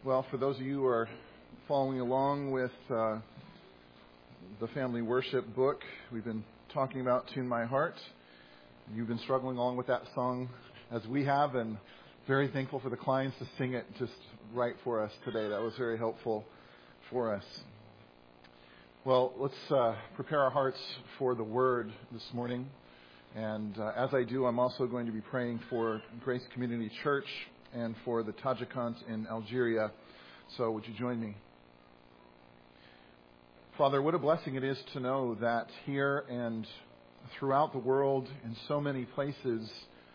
Well, for those of you who are following along with the family worship book, we've been talking about Tune My Heart. You've been struggling along with that song as we have, and very thankful for the clients to sing it just right for us today. That was very helpful for us. Well, let's prepare our hearts for the Word this morning. And as I do, I'm also going to be praying for Grace Community Church and for the Tajikans in Algeria. So would you join me? Father, what a blessing it is to know that here and throughout the world, in so many places,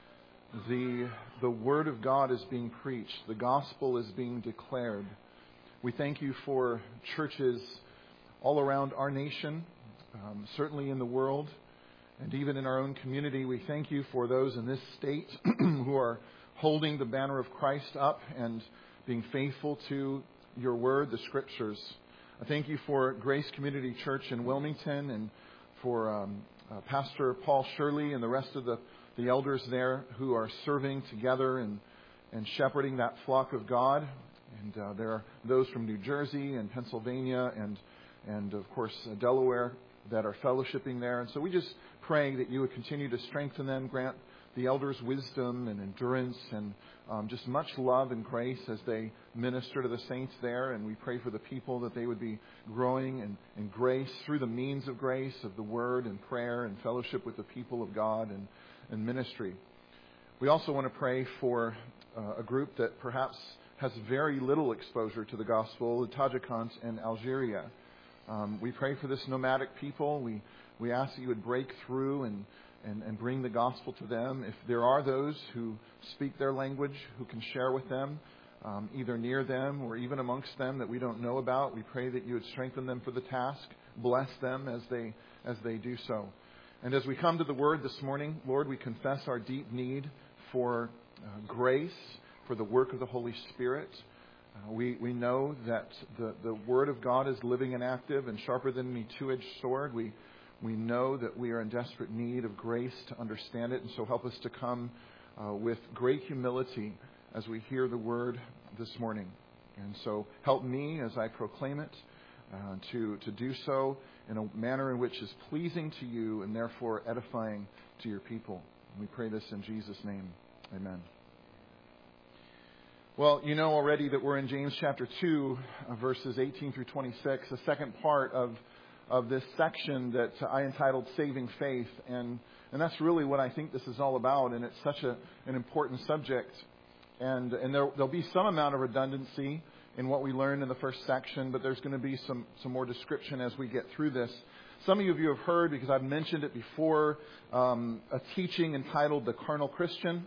the Word of God is being preached. The gospel is being declared. We thank you for churches all around our nation, certainly in the world, and even in our own community. We thank you for those in this state who are holding the banner of Christ up and being faithful to your word, the scriptures. I thank you for Grace Community Church in Wilmington and for Pastor Paul Shirley and the rest of the elders there who are serving together and shepherding that flock of God. And there are those from New Jersey and Pennsylvania and of course Delaware that are fellowshipping there. And so we just pray that you would continue to strengthen them, grant the elders wisdom and endurance and just much love and grace as they minister to the saints there. And we pray for the people that they would be growing in grace through the means of grace of the word and prayer and fellowship with the people of God and ministry. We also want to pray for a group that perhaps has very little exposure to the gospel, the Tajikans in Algeria. We pray for this nomadic people. We ask that you would break through and bring the gospel to them. If there are those who speak their language, who can share with them, either near them or even amongst them that we don't know about, we pray that you would strengthen them for the task, bless them as they do so. And as we come to the word this morning, Lord, we confess our deep need for grace, for the work of the Holy Spirit. We know that the Word of God is living and active and sharper than any two-edged sword. We know that we are in desperate need of grace to understand it, and so help us to come with great humility as we hear the Word this morning. And so help me as I proclaim it to do so in a manner in which is pleasing to you and therefore edifying to your people. And we pray this in Jesus' name. Amen. Well, you know already that we're in James chapter 2, verses 18 through 26, the second part of this section that I entitled Saving Faith. And that's really what I think this is all about, and it's such an important subject. And there'll be some amount of redundancy in what we learned in the first section, but there's going to be some more description as we get through this. Some of you have heard, because I've mentioned it before, a teaching entitled The Carnal Christian.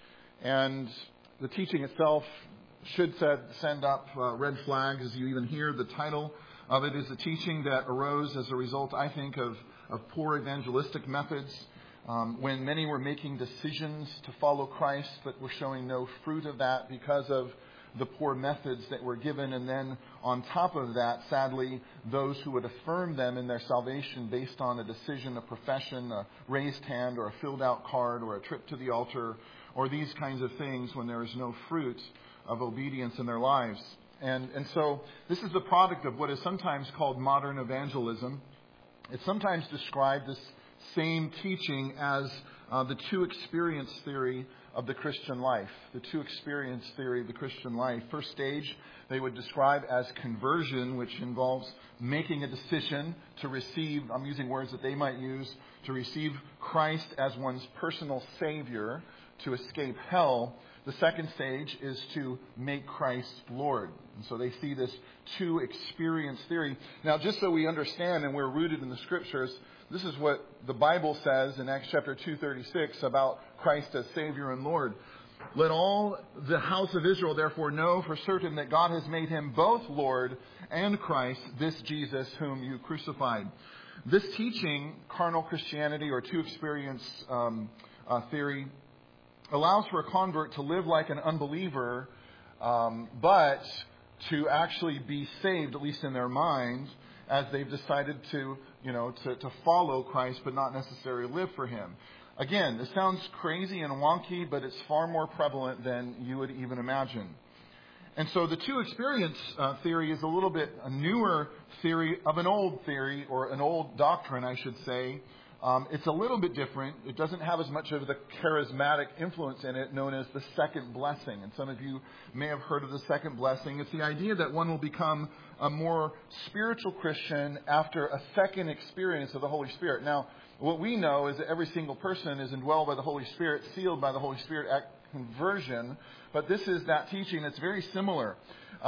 And the teaching itself should send up red flags as you even hear the title of it. Is a teaching that arose as a result, I think, of poor evangelistic methods when many were making decisions to follow Christ but were showing no fruit of that because of the poor methods that were given. And then on top of that, sadly, those who would affirm them in their salvation based on a decision, a profession, a raised hand or a filled out card or a trip to the altar or these kinds of things when there is no fruit of obedience in their lives. And so this is the product of what is sometimes called modern evangelism. It's sometimes described, this same teaching, as the two experience theory of the Christian life. The two experience theory of the Christian life. First stage, they would describe as conversion, which involves making a decision to receive, I'm using words that they might use, to receive Christ as one's personal Savior to escape hell. The second stage is to make Christ Lord. And so they see this two experience theory. Now, just so we understand and we're rooted in the Scriptures, this is what the Bible says in Acts chapter 2:36 about Christ as Savior and Lord. Let all the house of Israel therefore know for certain that God has made him both Lord and Christ, this Jesus whom you crucified. This teaching, carnal Christianity or two experience theory, allows for a convert to live like an unbeliever, but to actually be saved, at least in their mind, as they've decided to follow Christ, but not necessarily live for him. Again, this sounds crazy and wonky, but it's far more prevalent than you would even imagine. And so the two experience theory is a little bit a newer theory of an old theory, or an old doctrine, I should say. It's a little bit different. It doesn't have as much of the charismatic influence in it, known as the second blessing. And some of you may have heard of the second blessing. It's the idea that one will become a more spiritual Christian after a second experience of the Holy Spirit. Now, what we know is that every single person is indwelled by the Holy Spirit, sealed by the Holy Spirit at conversion. But this is that teaching that's very similar.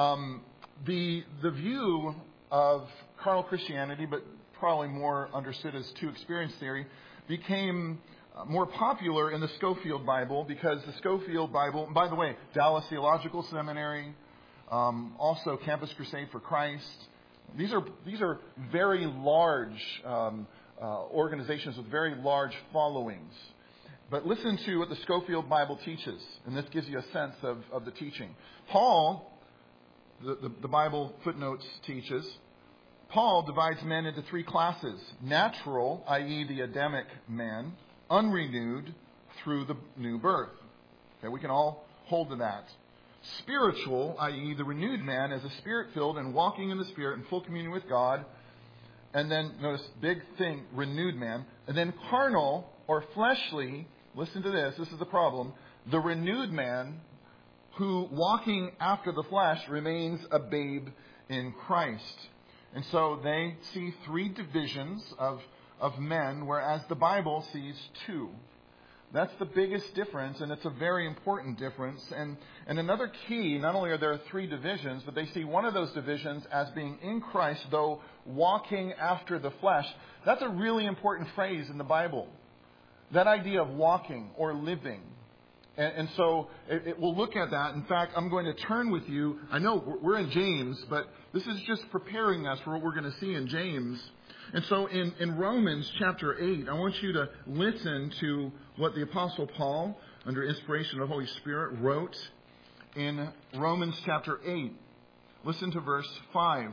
The view of carnal Christianity, but probably more understood as two experience theory, became more popular in the Scofield Bible, because the Scofield Bible, and by the way, Dallas Theological Seminary, also Campus Crusade for Christ, these are very large organizations with very large followings. But listen to what the Scofield Bible teaches, and this gives you a sense of the teaching. Paul, the Bible footnotes teaches, Paul divides men into three classes: natural, i.e. the Adamic man; unrenewed, through the new birth. Okay, we can all hold to that. Spiritual, i.e. the renewed man, as a spirit-filled and walking in the Spirit in full communion with God. And then, notice, big thing, renewed man. And then carnal, or fleshly, listen to this is the problem, the renewed man, who, walking after the flesh, remains a babe in Christ. And so they see three divisions of men, whereas the Bible sees two. That's the biggest difference, and it's a very important difference. And another key, not only are there three divisions, but they see one of those divisions as being in Christ, though walking after the flesh. That's a really important phrase in the Bible. That idea of walking or living. And so we'll look at that. In fact, I'm going to turn with you. I know we're in James, but this is just preparing us for what we're going to see in James. And so in Romans chapter 8, I want you to listen to what the Apostle Paul, under inspiration of the Holy Spirit, wrote in Romans chapter 8. Listen to verse 5.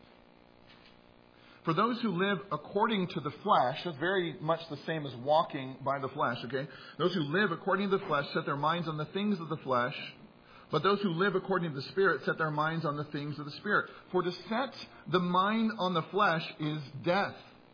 For those who live according to the flesh, that's very much the same as walking by the flesh, okay? Those who live according to the flesh set their minds on the things of the flesh, but those who live according to the Spirit set their minds on the things of the Spirit. For to set the mind on the flesh is death,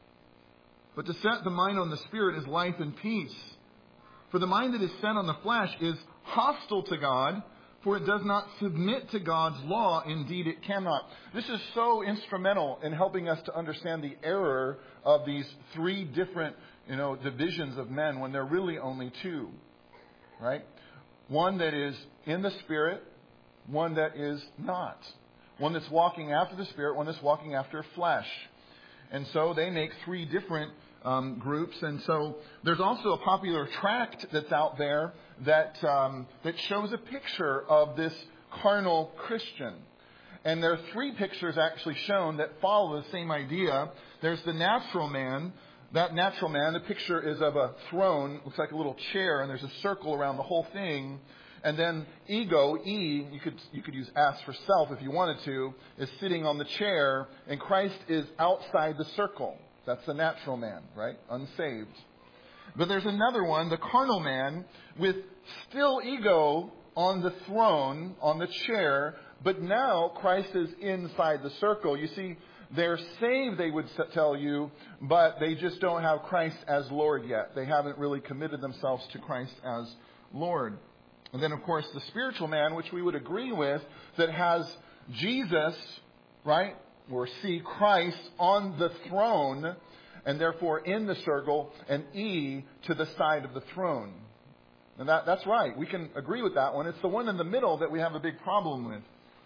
but to set the mind on the Spirit is life and peace. For the mind that is set on the flesh is hostile to God, for it does not submit to God's law. Indeed, it cannot. This is so instrumental in helping us to understand the error of these three different, divisions of men when they're really only two. Right? One that is in the Spirit, one that is not. One that's walking after the Spirit, one that's walking after flesh. And so they make three different groups. And so there's also a popular tract that's out there that shows a picture of this carnal Christian. And there are three pictures actually shown that follow the same idea. There's the natural man. That natural man, the picture is of a throne, looks like a little chair, and there's a circle around the whole thing. And then ego, E, you could use S for self if you wanted to, is sitting on the chair, and Christ is outside the circle. That's the natural man, right? Unsaved. But there's another one, the carnal man, with still ego on the throne, on the chair, but now Christ is inside the circle. You see, they're saved, they would tell you, but they just don't have Christ as Lord yet. They haven't really committed themselves to Christ as Lord. And then, of course, the spiritual man, which we would agree with, that has Jesus, right, or see Christ on the throne, and therefore in the circle, and E to the side of the throne. And that's right. We can agree with that one. It's the one in the middle that we have a big problem with.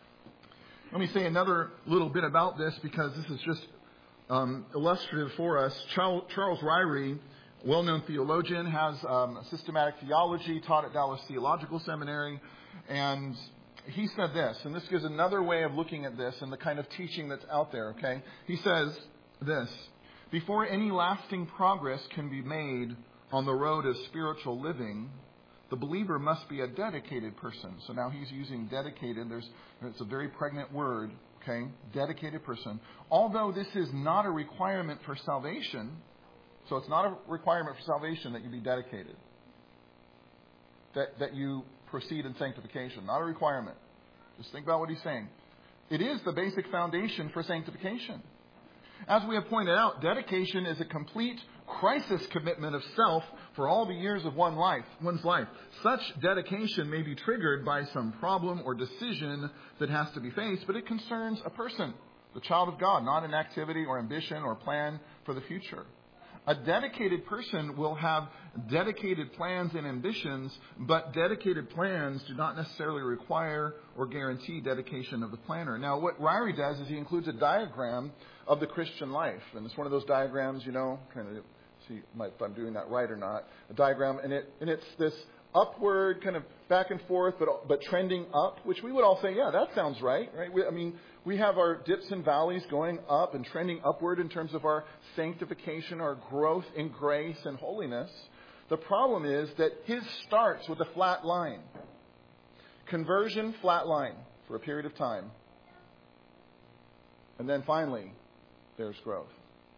Let me say another little bit about this, because this is just illustrative for us. Charles Ryrie, well-known theologian, has a systematic theology taught at Dallas Theological Seminary. And he said this, and this gives another way of looking at this and the kind of teaching that's out there, okay? He says this: before any lasting progress can be made on the road of spiritual living, the believer must be a dedicated person. So now he's using dedicated. It's a very pregnant word, okay? Dedicated person. Although this is not a requirement for salvation, so it's not a requirement for salvation that you be dedicated, that you proceed in sanctification. Not a requirement. Just think about what he's saying. It is the basic foundation for sanctification. As we have pointed out, dedication is a complete crisis commitment of self for all the years of one's life. Such dedication may be triggered by some problem or decision that has to be faced, but it concerns a person, the child of God, not an activity or ambition or plan for the future. A dedicated person will have dedicated plans and ambitions, but dedicated plans do not necessarily require or guarantee dedication of the planner. Now, what Ryrie does is he includes a diagram of the Christian life. And it's one of those diagrams, trying to see if I'm doing that right or not. A diagram, and it's this upward kind of back and forth, but trending up, which we would all say, yeah, that sounds right? We have our dips and valleys going up and trending upward in terms of our sanctification, our growth in grace and holiness. The problem is that his starts with a flat line. Conversion, flat line for a period of time. And then finally, there's growth.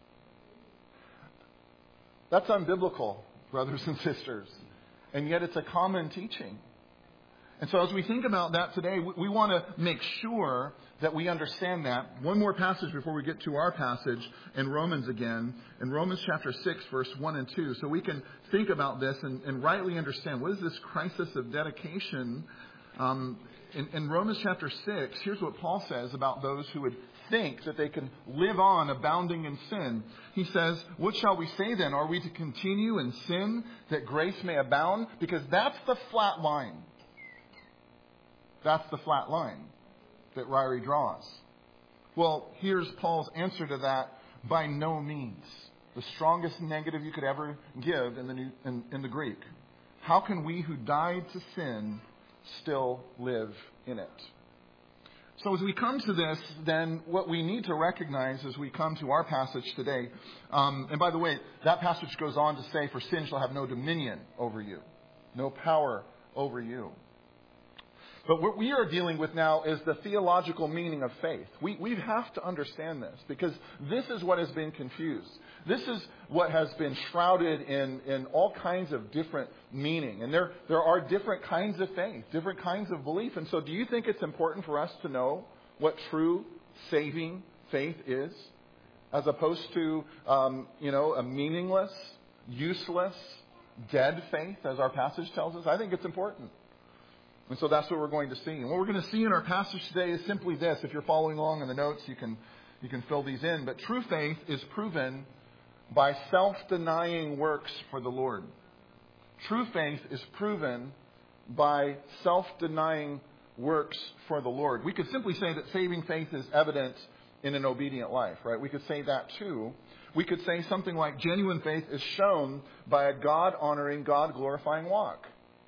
That's unbiblical, brothers and sisters. And yet it's a common teaching. And so as we think about that today, we want to make sure that we understand that. One more passage before we get to our passage in Romans again. In Romans chapter 6, verse 1 and 2. So we can think about this and rightly understand what is this crisis of dedication. In Romans chapter 6, here's what Paul says about those who would think that they can live on abounding in sin. He says, what shall we say then? Are we to continue in sin that grace may abound? Because that's the flat line. That's the flat line that Ryrie draws. Well, here's Paul's answer to that. By no means. The strongest negative you could ever give in the Greek. How can we who died to sin still live in it? So as we come to this, then what we need to recognize as we come to our passage today, and by the way, that passage goes on to say, for sin shall have no dominion over you, no power over you. But what we are dealing with now is the theological meaning of faith. We have to understand this because this is what has been confused. This is what has been shrouded in all kinds of different meaning. And there are different kinds of faith, different kinds of belief. And so do you think it's important for us to know what true saving faith is as opposed to, a meaningless, useless, dead faith as our passage tells us? I think it's important. And so that's what we're going to see. And what we're going to see in our passage today is simply this. If you're following along in the notes, you can fill these in. But true faith is proven by self-denying works for the Lord. True faith is proven by self-denying works for the Lord. We could simply say that saving faith is evident in an obedient life, right? We could say that too. We could say something like genuine faith is shown by a God-honoring, God-glorifying walk.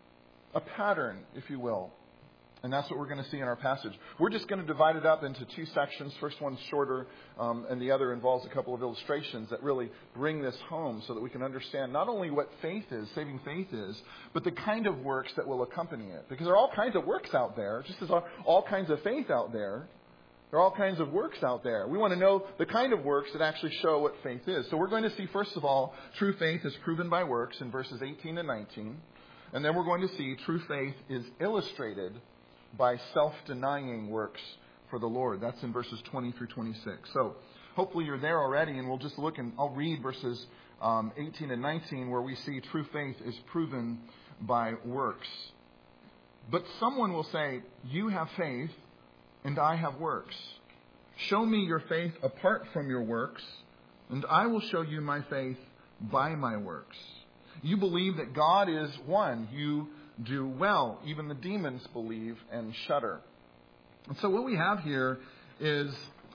A pattern, if you will. And that's what we're going to see in our passage. We're just going to divide it up into two sections. First one's shorter, and the other involves a couple of illustrations that really bring this home so that we can understand not only what faith is, saving faith is, but the kind of works that will accompany it. Because there are all kinds of works out there, just as there are all kinds of faith out there. There are all kinds of works out there. We want to know the kind of works that actually show what faith is. So we're going to see, first of all, true faith is proven by works in verses 18 and 19. And then we're going to see true faith is illustrated by self-denying works for the Lord. That's in verses 20 through 26. So hopefully you're there already, and we'll just look and I'll read verses 18 and 19 where we see true faith is proven by works. But someone will say, you have faith and I have works. Show me your faith apart from your works, and I will show you my faith by my works. You believe that God is one. You do well. Even the demons believe and shudder. And so what we have here is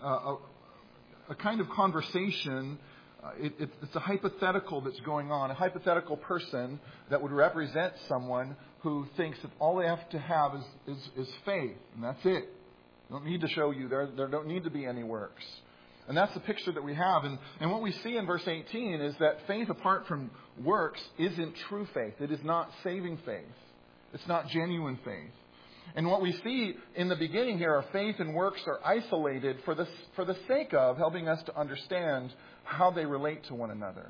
a kind of conversation. It's a hypothetical that's going on. A hypothetical person that would represent someone who thinks that all they have to have is faith. And that's it. They don't need to show you. There don't need to be any works. And that's the picture that we have. And what we see in verse 18 is that faith apart from works isn't true faith. It is not saving faith. It's not genuine faith. And what we see in the beginning here are faith and works are isolated for the sake of helping us to understand how they relate to one another.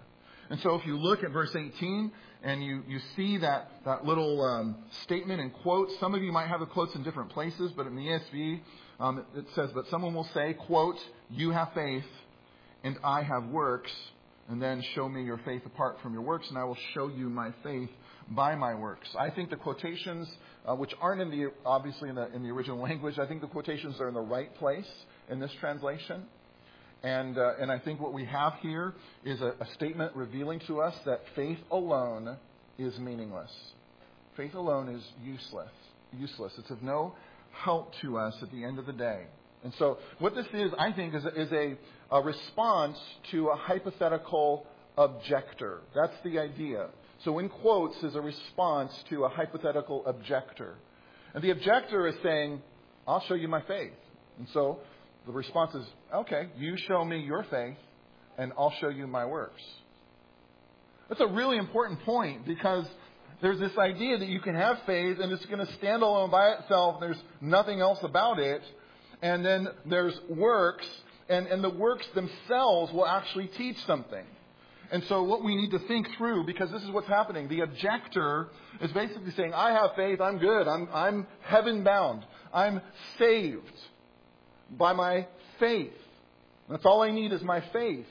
And so if you look at verse 18 and you see that little statement in quotes, some of you might have the quotes in different places, but in the ESV it says, but someone will say, quote, you have faith and I have works, and then show me your faith apart from your works, and I will show you my faith by my works. I think the quotations, which aren't obviously in the original language, I think the quotations are in the right place in this translation. And I think what we have here is a statement revealing to us that faith alone is meaningless. Faith alone is useless. It's of no help to us at the end of the day. And so what this is, I think, is a response to a hypothetical objector. That's the idea. So in quotes is a response to a hypothetical objector. And the objector is saying, I'll show you my faith. And so the response is, okay, you show me your faith, and I'll show you my works. That's a really important point, because there's this idea that you can have faith and it's going to stand alone by itself. There's nothing else about it. And then there's works, and the works themselves will actually teach something. And so what we need to think through, because this is what's happening, the objector is basically saying, I have faith, I'm good, I'm heaven bound, I'm saved by my faith. That's all I need is my faith.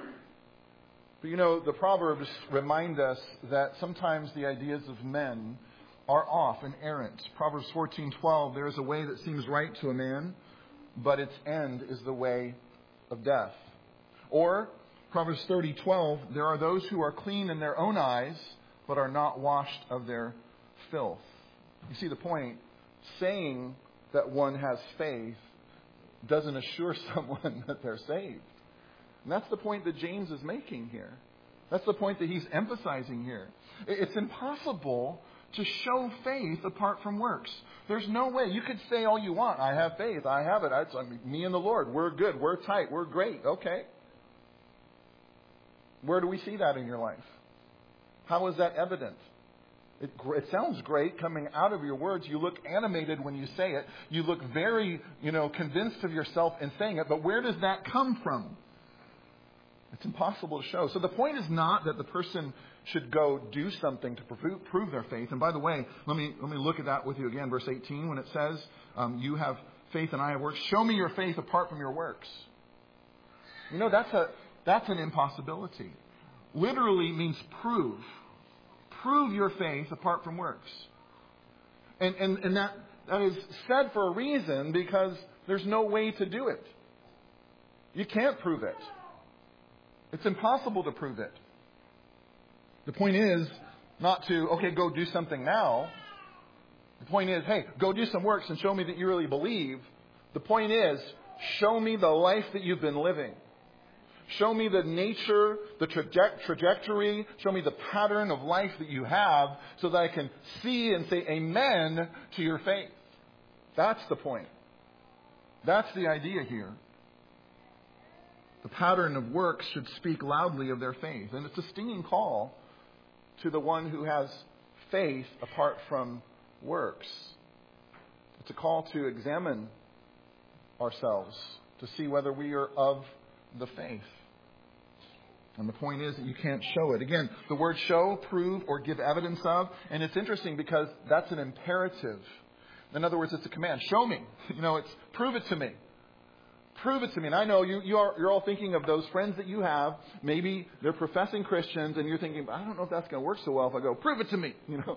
But the Proverbs remind us that sometimes the ideas of men are off and errant. Proverbs 14:12, there is a way that seems right to a man, but its end is the way of death. Or Proverbs 30:12, there are those who are clean in their own eyes, but are not washed of their filth. You see the point? Saying that one has faith doesn't assure someone that they're saved. And that's the point that James is making here. That's the point that he's emphasizing here. It's impossible to show faith apart from works. There's no way. You could say all you want. I have faith. I have it. Me and the Lord. We're good. We're tight. We're great. Okay. Where do we see that in your life? How is that evident? It sounds great coming out of your words. You look animated when you say it. You look very, convinced of yourself in saying it. But where does that come from? It's impossible to show. So the point is not that the person should go do something to prove their faith. And by the way, let me look at that with you again. Verse 18, when it says, you have faith and I have works. Show me your faith apart from your works. That's an impossibility. Literally means prove. Prove your faith apart from works. And that is said for a reason, because there's no way to do it. You can't prove it. It's impossible to prove it. The point is not to, go do something now. The point is, hey, go do some works and show me that you really believe. The point is, show me the life that you've been living. Show me the nature, the trajectory. Show me the pattern of life that you have, so that I can see and say amen to your faith. That's the point. That's the idea here. The pattern of works should speak loudly of their faith. And it's a stinging call to the one who has faith apart from works. It's a call to examine ourselves, to see whether we are of the faith. And the point is that you can't show it. Again, the word show, prove, or give evidence of. And it's interesting because that's an imperative. In other words, it's a command. Show me. It's prove it to me. Prove it to me. And I know you're all thinking of those friends that you have. Maybe they're professing Christians, and you're thinking, I don't know if that's going to work so well if I go, prove it to me.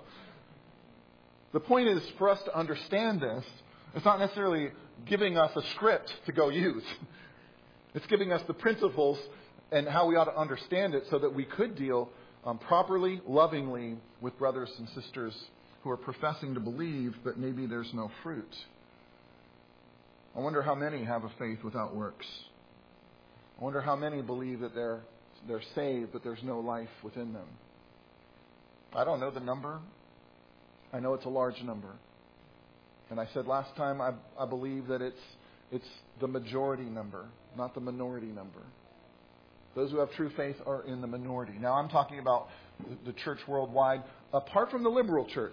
The point is for us to understand this. It's not necessarily giving us a script to go use. It's giving us the principles and how we ought to understand it, so that we could deal properly, lovingly with brothers and sisters who are professing to believe, but maybe there's no fruit. I wonder how many have a faith without works. I wonder how many believe that they're saved, but there's no life within them. I don't know the number. I know it's a large number. And I said last time, I believe that it's the majority number, not the minority number. Those who have true faith are in the minority. Now, I'm talking about the church worldwide, apart from the liberal church.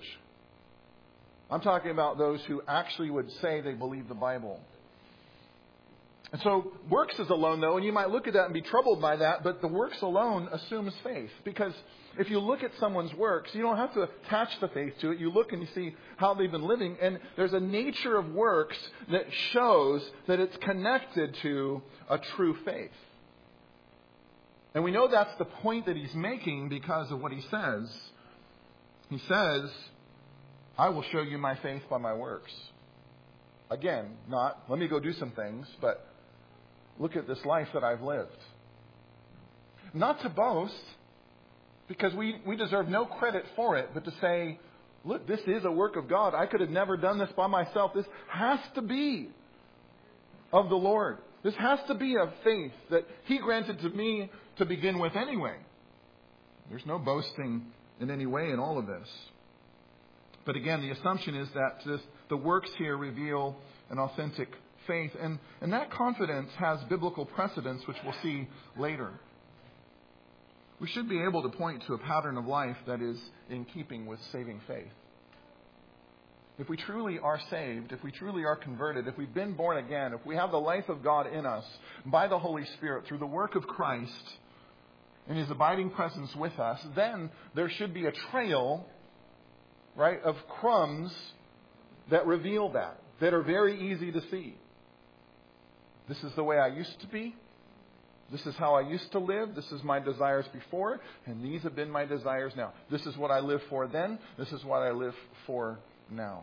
I'm talking about those who actually would say they believe the Bible. And so works is alone, though, and you might look at that and be troubled by that, but the works alone assumes faith. Because if you look at someone's works, you don't have to attach the faith to it. You look and you see how they've been living, and there's a nature of works that shows that it's connected to a true faith. And we know that's the point that he's making because of what he says. He says, I will show you my faith by my works. Again, not, let me go do some things, but look at this life that I've lived. Not to boast, because we deserve no credit for it, but to say, look, this is a work of God. I could have never done this by myself. This has to be of the Lord. This has to be of faith that He granted to me to begin with anyway. There's no boasting in any way in all of this. But again, the assumption is that the works here reveal an authentic faith. And that confidence has biblical precedence, which we'll see later. We should be able to point to a pattern of life that is in keeping with saving faith. If we truly are saved, if we truly are converted, if we've been born again, if we have the life of God in us by the Holy Spirit through the work of Christ and His abiding presence with us, then there should be a trail, right, of crumbs that reveal that are very easy to see. This is the way I used to be. This is how I used to live. This is my desires before, and these have been my desires now. This is what I lived for then. This is what I live for now.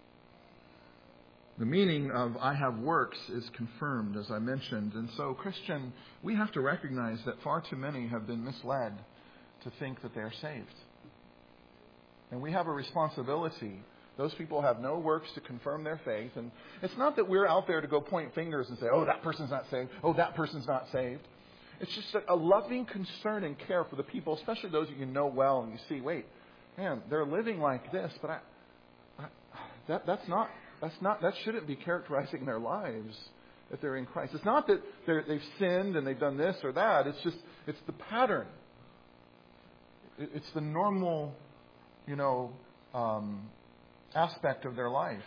The meaning of I have works is confirmed, as I mentioned. And so, Christian, we have to recognize that far too many have been misled to think that they are saved. And we have a responsibility. Those people have no works to confirm their faith. And it's not that we're out there to go point fingers and say, oh, that person's not saved. Oh, that person's not saved. It's just a loving concern and care for the people, especially those that you know well and you see, wait, man, they're living like this, but that shouldn't be characterizing their lives if they're in Christ. It's not that they've sinned and they've done this or that. It's the pattern. It's the normal, aspect of their life.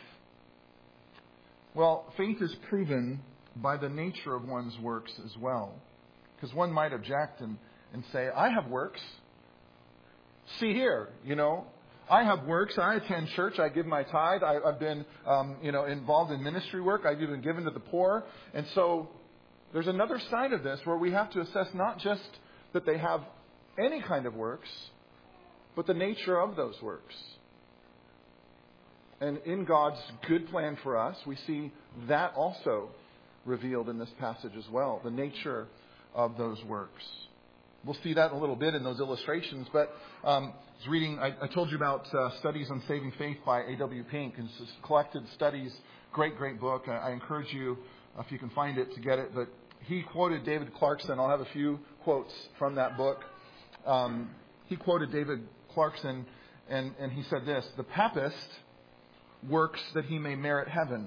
Well, faith is proven by the nature of one's works as well. Because one might object and say, I have works. See here, I have works. I attend church. I give my tithe. I've been, involved in ministry work. I've even given to the poor. And so there's another side of this where we have to assess not just that they have any kind of works, but the nature of those works. And in God's good plan for us, we see that also revealed in this passage as well, the nature of those works. We'll see that in a little bit in those illustrations, but I was reading, I told you about Studies on Saving Faith by A.W. Pink, and it's collected studies, great book. I encourage you, if you can find it, to get it, but he quoted David Clarkson. I'll have a few quotes from that book. He quoted David Clarkson, and he said this: the papist works that he may merit heaven.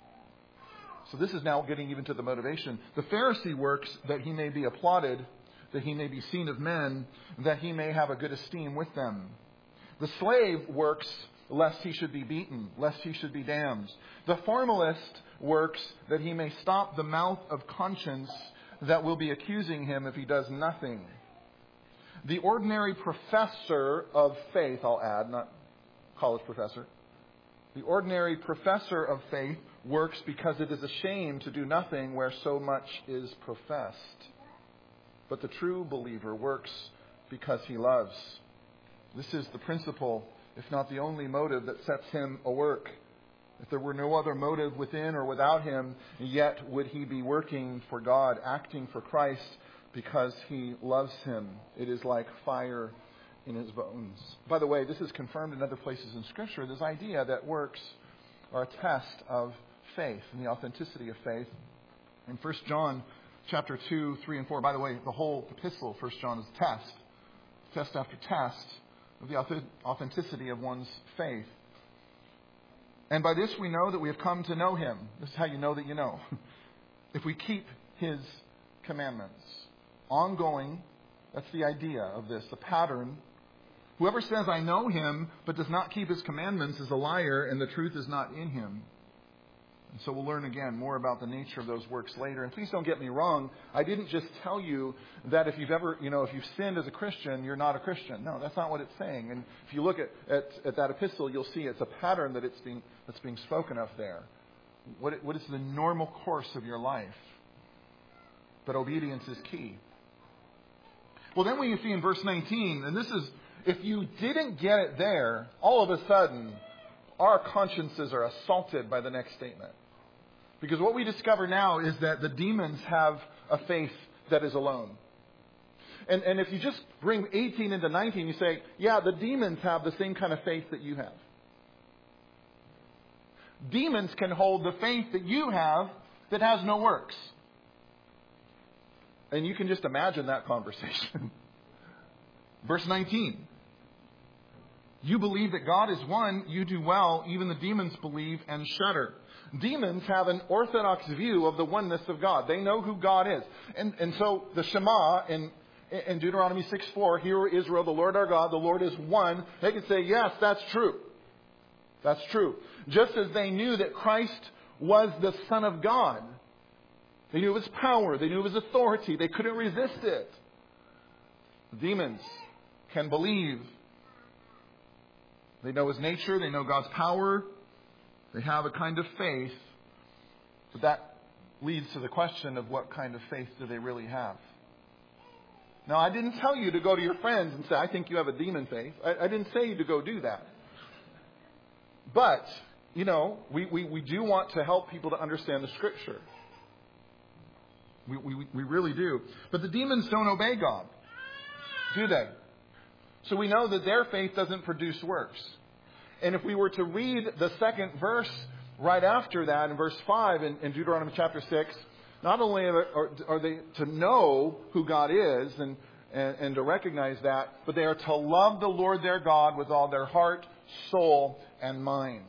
So this is now getting even to the motivation. The Pharisee works that he may be applauded, that he may be seen of men, that he may have a good esteem with them. The slave works lest he should be beaten, lest he should be damned. The formalist works that he may stop the mouth of conscience that will be accusing him if he does nothing. The ordinary professor of faith, I'll add, not college professor. The ordinary professor of faith works because it is a shame to do nothing where so much is professed. But the true believer works because he loves. This is the principle, if not the only motive that sets him a work. If there were no other motive within or without him, yet would he be working for God, acting for Christ because he loves him. It is like fire in his bones. By the way, this is confirmed in other places in Scripture, this idea that works are a test of faith and the authenticity of faith. In 1 John chapter 2, 3, and 4, by the way, the whole epistle, 1 John, is a test after test of the authenticity of one's faith. And by this we know that we have come to know him. This is how you know that you know. If we keep his commandments. Ongoing, that's the idea of this, the pattern. Whoever says, I know him, but does not keep his commandments is a liar, and the truth is not in him. So we'll learn again more about the nature of those works later. And please don't get me wrong. I didn't just tell you that if you've sinned as a Christian, you're not a Christian. No, that's not what it's saying. And if you look at that epistle, you'll see it's a pattern that's being spoken of there. What is the normal course of your life? But obedience is key. Well, then when you see in verse 19, and this is, if you didn't get it there, all of a sudden, our consciences are assaulted by the next statement. Because what we discover now is that the demons have a faith that is alone. And if you just bring 18 into 19, you say, yeah, the demons have the same kind of faith that you have. Demons can hold the faith that you have that has no works. And you can just imagine that conversation. Verse 19. You believe that God is one, you do well, even the demons believe and shudder. Demons have an orthodox view of the oneness of God. They know who God is. And so the Shema in Deuteronomy 6:4, hear Israel, the Lord our God, the Lord is one. They can say, yes, that's true. That's true. Just as they knew that Christ was the Son of God. They knew His power. They knew His authority. They couldn't resist it. The demons can believe. They know His nature. They know God's power. They have a kind of faith. But that leads to the question of what kind of faith do they really have? Now, I didn't tell you to go to your friends and say, I think you have a demon faith. I didn't say you to go do that. But, we do want to help people to understand the Scripture. We really do. But the demons don't obey God, do they? So we know that their faith doesn't produce works. And if we were to read the second verse right after that, in verse 5 in Deuteronomy chapter 6, not only are they to know who God is and to recognize that, but they are to love the Lord their God with all their heart, soul, and minds.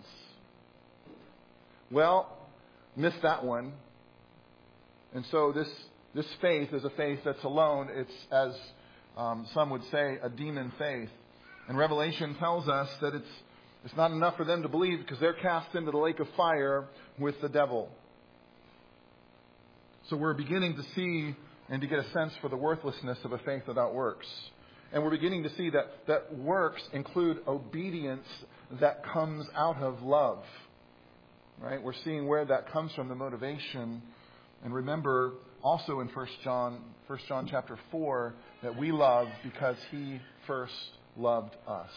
Well, missed that one. And so this faith is a faith that's alone. It's, as some would say, a demon faith. And Revelation tells us that it's not enough for them to believe because they're cast into the lake of fire with the devil. So we're beginning to see and to get a sense for the worthlessness of a faith without works. And we're beginning to see that works include obedience that comes out of love. Right? We're seeing where that comes from, the motivation. And remember also in 1 John chapter 4 that we love because He first loved us.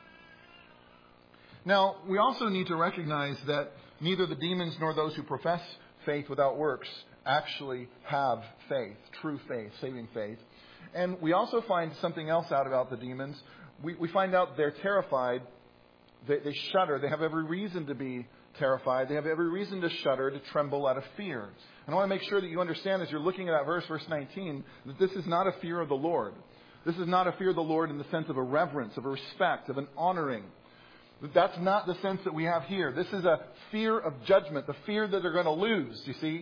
Now, we also need to recognize that neither the demons nor those who profess faith without works actually have faith, true faith, saving faith. And we also find something else out about the demons. We find out they're terrified. They shudder. They have every reason to be terrified. They have every reason to shudder, to tremble out of fear. And I want to make sure that you understand as you're looking at that verse 19, that this is not a fear of the Lord. This is not a fear of the Lord in the sense of a reverence, of a respect, of an honoring. That's not the sense that we have here. This is a fear of judgment, the fear that they're going to lose, you see.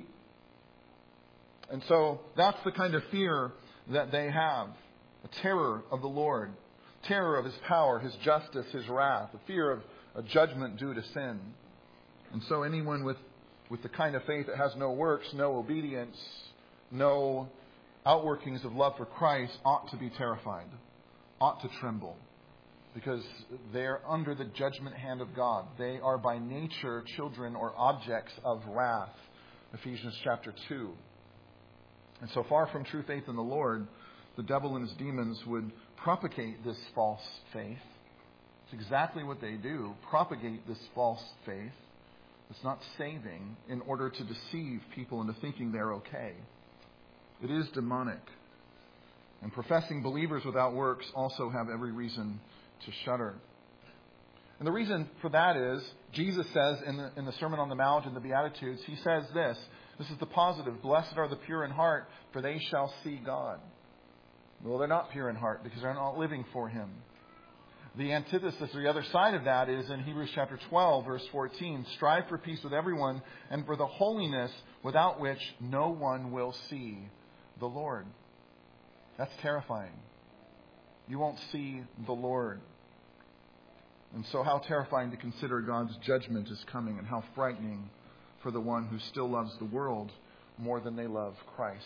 And so that's the kind of fear that they have. A terror of the Lord. Terror of His power, His justice, His wrath. A fear of a judgment due to sin. And so anyone with the kind of faith that has no works, no obedience, no outworkings of love for Christ ought to be terrified, ought to tremble, because they're under the judgment hand of God. They are by nature children or objects of wrath. Ephesians chapter 2. And so far from true faith in the Lord, the devil and his demons would propagate this false faith. It's exactly what they do, propagate this false faith. It's not saving in order to deceive people into thinking they're okay. It is demonic. And professing believers without works also have every reason to shudder. And the reason for that is, Jesus says in the Sermon on the Mount, in the Beatitudes, He says this. This is the positive. Blessed are the pure in heart, for they shall see God. Well, they're not pure in heart because they're not living for Him. The antithesis, or the other side of that, is in Hebrews chapter 12, verse 14. Strive for peace with everyone and for the holiness without which no one will see the Lord. That's terrifying. You won't see the Lord. And so how terrifying to consider God's judgment is coming, and how frightening for the one who still loves the world more than they love Christ.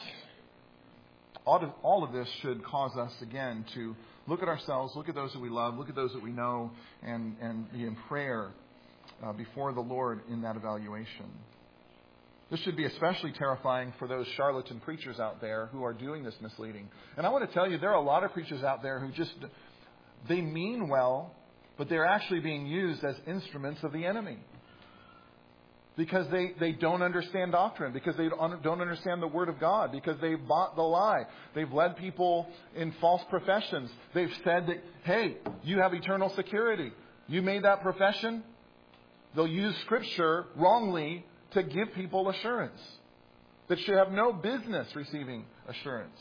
All of this should cause us, again, to look at ourselves, look at those that we love, look at those that we know, and be in prayer before the Lord in that evaluation. This should be especially terrifying for those charlatan preachers out there who are doing this misleading. And I want to tell you, there are a lot of preachers out there who they mean well, but they're actually being used as instruments of the enemy. Because they don't understand doctrine, because they don't understand the Word of God, because they've bought the lie. They've led people in false professions. They've said that, hey, you have eternal security. You made that profession. They'll use Scripture wrongly to give people assurance that should have no business receiving assurance.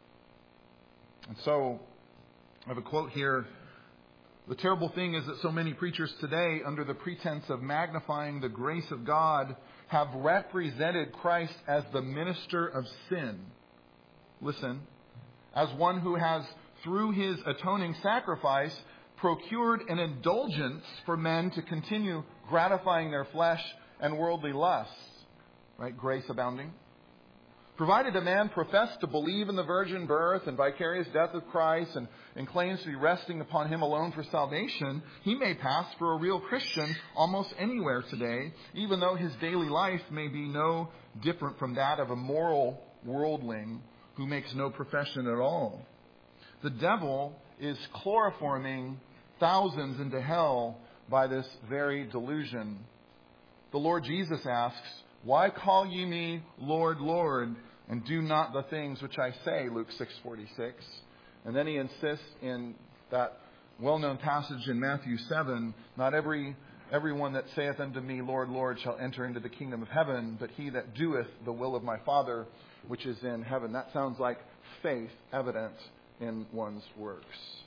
And so, I have a quote here. The terrible thing is that so many preachers today, under the pretense of magnifying the grace of God, have represented Christ as the minister of sin. Listen, as one who has, through his atoning sacrifice, procured an indulgence for men to continue gratifying their flesh and worldly lusts. Right? Grace abounding. Provided a man profess to believe in the virgin birth and vicarious death of Christ and claims to be resting upon Him alone for salvation, he may pass for a real Christian almost anywhere today, even though his daily life may be no different from that of a moral worldling who makes no profession at all. The devil is chloroforming thousands into hell by this very delusion. The Lord Jesus asks, "Why call ye me Lord, Lord, and do not the things which I say?" Luke 6:46. And then he insists in that well-known passage in Matthew 7, "Not everyone that saith unto me, Lord, Lord, shall enter into the kingdom of heaven, but he that doeth the will of my Father which is in heaven." That sounds like faith evident in one's works.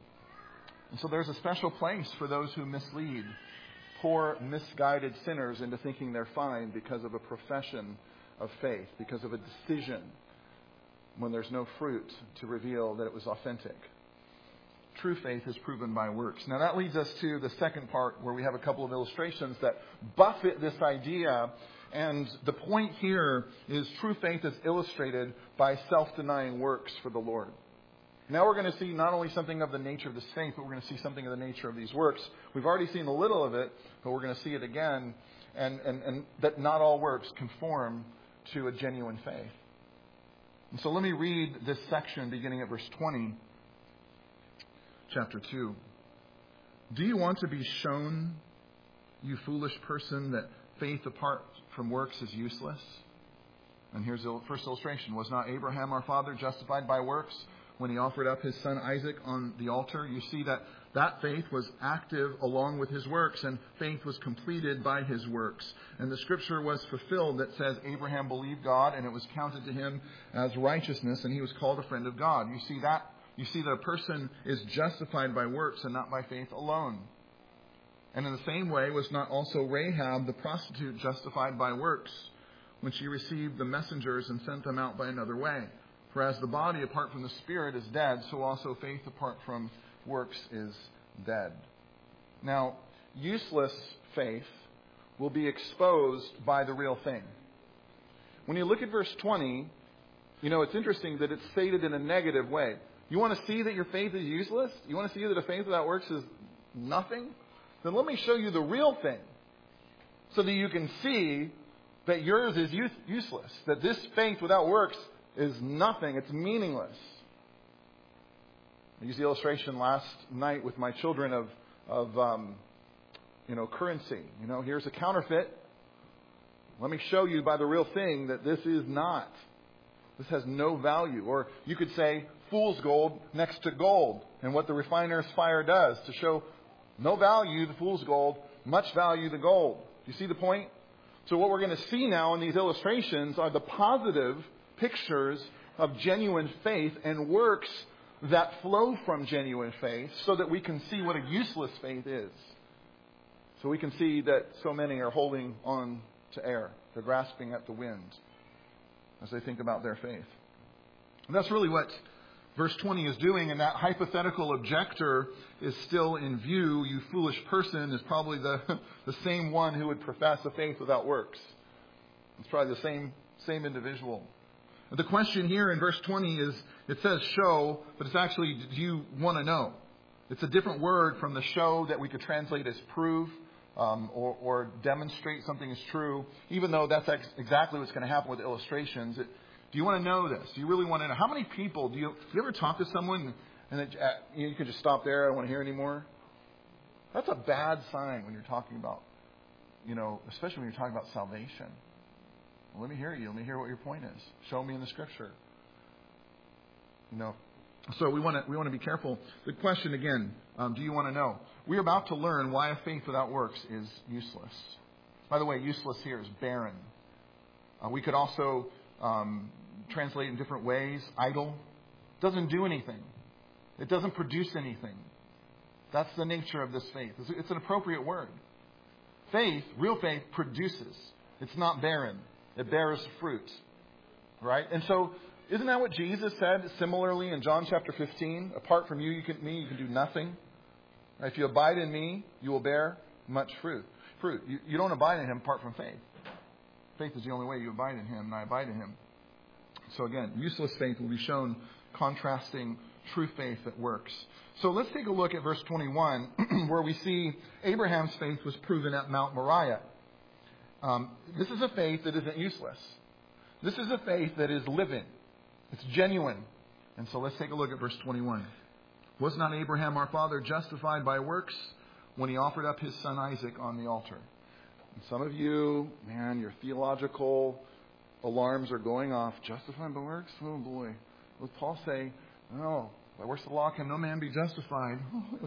And so there's a special place for those who mislead poor, misguided sinners into thinking they're fine because of a profession of faith, because of a decision when there's no fruit to reveal that it was authentic. True faith is proven by works. Now that leads us to the second part, where we have a couple of illustrations that buffet this idea. And the point here is true faith is illustrated by self-denying works for the Lord. Now we're going to see not only something of the nature of this faith, but we're going to see something of the nature of these works. We've already seen a little of it, but we're going to see it again. And that not all works conform to a genuine faith. And so let me read this section beginning at verse 20, chapter 2. "Do you want to be shown, you foolish person, that faith apart from works is useless?" And here's the first illustration. "Was not Abraham our father justified by works when he offered up his son Isaac on the altar?" You see that faith was active along with his works, and faith was completed by his works. And the scripture was fulfilled that says Abraham believed God, and it was counted to him as righteousness, and he was called a friend of God. You see that a person is justified by works and not by faith alone. And in the same way, was not also Rahab the prostitute justified by works when she received the messengers and sent them out by another way? For as the body apart from the spirit is dead, so also faith apart from works is dead. Now, useless faith will be exposed by the real thing. When you look at verse 20, it's interesting that it's stated in a negative way. You want to see that your faith is useless? You want to see that a faith without works is nothing? Then let me show you the real thing, so that you can see that yours is useless, that this faith without works is nothing. It's meaningless. I used the illustration last night with my children of currency. Here's a counterfeit. Let me show you by the real thing that this is not. This has no value. Or you could say fool's gold next to gold, and what the refiner's fire does to show no value, the fool's gold, much value, the gold. Do you see the point? So what we're going to see now in these illustrations are the positive pictures of genuine faith and works that flow from genuine faith, so that we can see what a useless faith is. So we can see that so many are holding on to air. They're grasping at the wind as they think about their faith. And that's really what verse 20 is doing, and that hypothetical objector is still in view. You foolish person is probably the same one who would profess a faith without works. It's probably the same individual. The question here in verse 20 is, it says show, but it's actually, do you want to know? It's a different word from the show that we could translate as prove or demonstrate something is true, even though that's exactly what's going to happen with illustrations. Do you want to know this? Do you really want to know? How many people, do you ever talk to someone and you can just stop there, I don't want to hear anymore? That's a bad sign when you're talking about, especially when you're talking about salvation. Well, let me hear you. Let me hear what your point is. Show me in the Scripture. So we want to be careful. The question again, do you want to know? We're about to learn why a faith without works is useless. By the way, useless here is barren. We could also translate in different ways. Idle. Doesn't do anything. It doesn't produce anything. That's the nature of this faith. It's an appropriate word. Faith, real faith, produces. It's not barren. It bears fruit. Right? And so, isn't that what Jesus said similarly in John chapter 15? Apart from you can do nothing. Right? If you abide in me, you will bear much fruit. You don't abide in him apart from faith. Faith is the only way you abide in him, and I abide in him. So again, useless faith will be shown contrasting true faith that works. So let's take a look at verse 21, where we see Abraham's faith was proven at Mount Moriah. This is a faith that isn't useless. This is a faith that is living. It's genuine. And so let's take a look at verse 21. Was not Abraham our father justified by works when he offered up his son Isaac on the altar? And some of you, your theological alarms are going off. Justified by works? Oh boy. What does Paul say? No. By works of the law can no man be justified.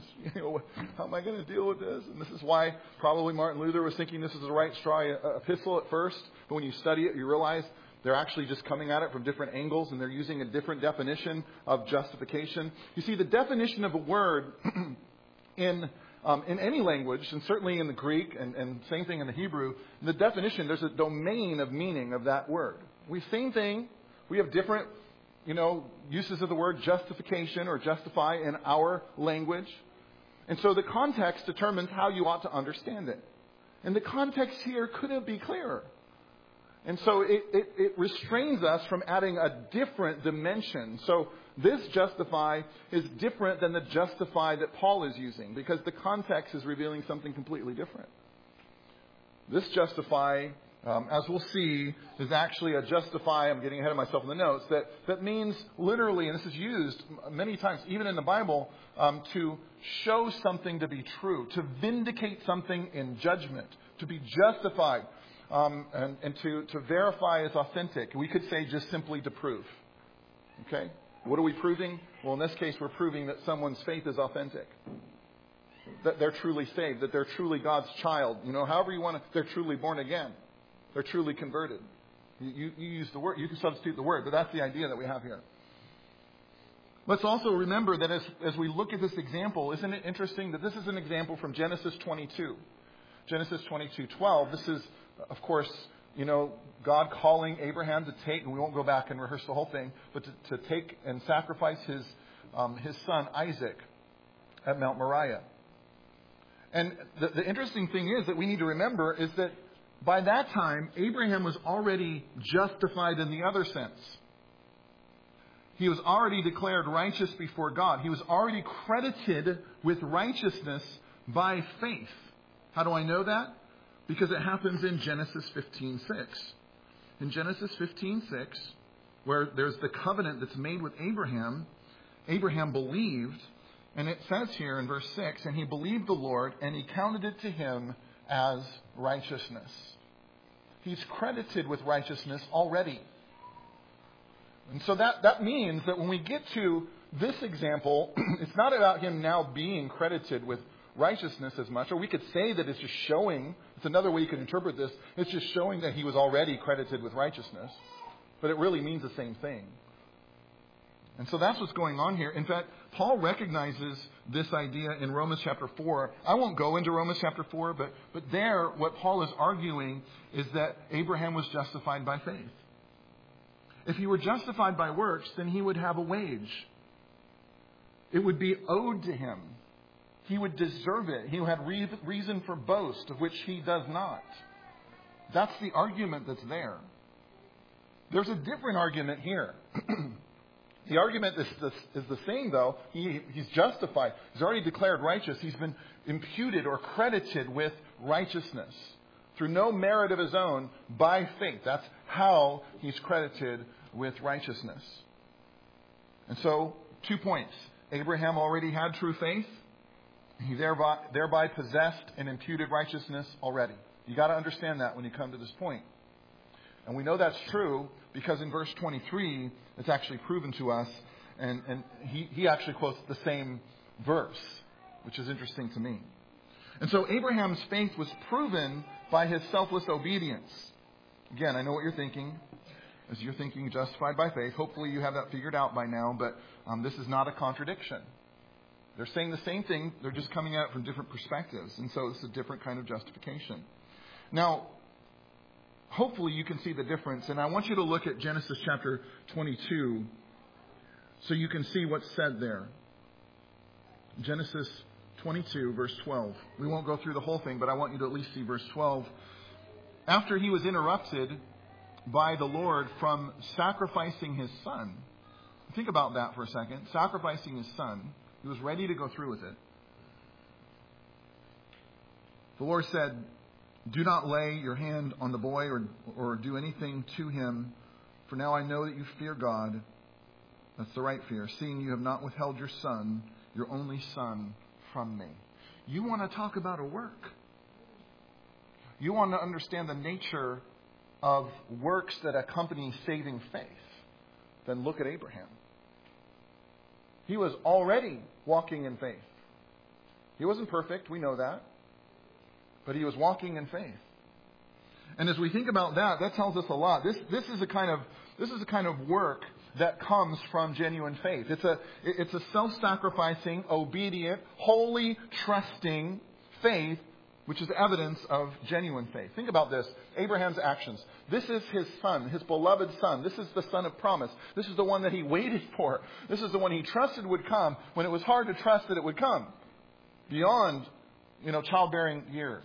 How am I going to deal with this? And this is why probably Martin Luther was thinking this is the right straw epistle at first. But when you study it, you realize they're actually just coming at it from different angles, and they're using a different definition of justification. You see, the definition of a word in any language, and certainly in the Greek, and same thing in the Hebrew, the definition, there's a domain of meaning of that word. Same thing. We have different uses of the word justification or justify in our language. And so the context determines how you ought to understand it. And the context here couldn't be clearer. And so it restrains us from adding a different dimension. So this justify is different than the justify that Paul is using, because the context is revealing something completely different. This justify, as we'll see, is actually a justify, I'm getting ahead of myself in the notes, that means literally, and this is used many times, even in the Bible, to show something to be true, to vindicate something in judgment, to be justified, and to verify as authentic. We could say just simply to prove. Okay? What are we proving? Well, in this case, we're proving that someone's faith is authentic. That they're truly saved, that they're truly God's child. However you want to, they're truly born again. They're truly converted. You use the word, you can substitute the word, but that's the idea that we have here. Let's also remember that as we look at this example, isn't it interesting that this is an example from Genesis 22. Genesis 22:12. This is, of course, God calling Abraham to take, and we won't go back and rehearse the whole thing, but to take and sacrifice his son Isaac at Mount Moriah. And the interesting thing is that we need to remember is that by that time, Abraham was already justified in the other sense. He was already declared righteous before God. He was already credited with righteousness by faith. How do I know that? Because it happens in Genesis 15:6. In Genesis 15:6, where there's the covenant that's made with Abraham, Abraham believed, and it says here in verse 6, and he believed the Lord, and he counted it to him as righteousness. He's credited with righteousness already. And so that means that when we get to this example, it's not about him now being credited with righteousness as much, or we could say that it's just showing, it's another way you could interpret this, it's just showing that he was already credited with righteousness. But it really means the same thing. And so that's what's going on here. In fact, Paul recognizes this idea in Romans chapter 4. I won't go into Romans chapter 4, but there what Paul is arguing is that Abraham was justified by faith. If he were justified by works, then he would have a wage. It would be owed to him. He would deserve it. He had reason for boast, of which he does not. That's the argument that's there. There's a different argument here. The argument is the same, though. He's justified. He's already declared righteous. He's been imputed or credited with righteousness through no merit of his own, by faith. That's how he's credited with righteousness. And so, 2 points. Abraham already had true faith. He thereby possessed and imputed righteousness already. You got to understand that when you come to this point. And we know that's true because in verse 23, it's actually proven to us. And he actually quotes the same verse, which is interesting to me. And so Abraham's faith was proven by his selfless obedience. Again, I know what you're thinking. As you're thinking justified by faith. Hopefully you have that figured out by now. But this is not a contradiction. They're saying the same thing. They're just coming at it from different perspectives. And so it's a different kind of justification. Now, hopefully you can see the difference. And I want you to look at Genesis chapter 22 so you can see what's said there. Genesis 22, verse 12. We won't go through the whole thing, but I want you to at least see verse 12. After he was interrupted by the Lord from sacrificing his son. Think about that for a second. Sacrificing his son. He was ready to go through with it. The Lord said, "Do not lay your hand on the boy or do anything to him, for now I know that you fear God." That's the right fear. "Seeing you have not withheld your son, your only son, from me." You want to talk about a work. You want to understand the nature of works that accompany saving faith. Then look at Abraham. He was already walking in faith. He wasn't perfect, we know that. But he was walking in faith. And as we think about that, that tells us a lot. This is a kind of work that comes from genuine faith. It's a self-sacrificing, obedient, wholly trusting faith, which is evidence of genuine faith. Think about this. Abraham's actions. This is his son, his beloved son. This is the son of promise. This is the one that he waited for. This is the one he trusted would come when it was hard to trust that it would come. Beyond, childbearing years.